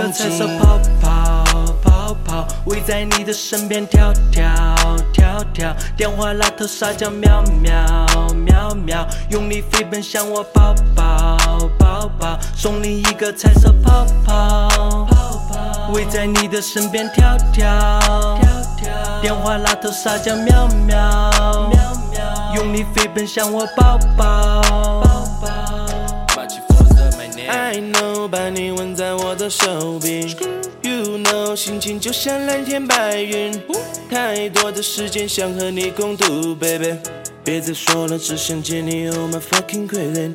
个彩色泡泡，泡泡围在你的身边跳跳跳跳，电话那头撒娇喵喵喵喵，用力飞奔向我抱抱抱抱，送你一个彩色泡泡，泡泡围在你的身边跳跳跳跳，电话那头撒娇喵喵喵喵，用力飞奔向我抱抱抱抱。I know 把你吻在我的手臂 You know 心情就像蓝天白云，太多的时间想和你共度 baby， 别再说了，只想见你 Oh my fucking crazy。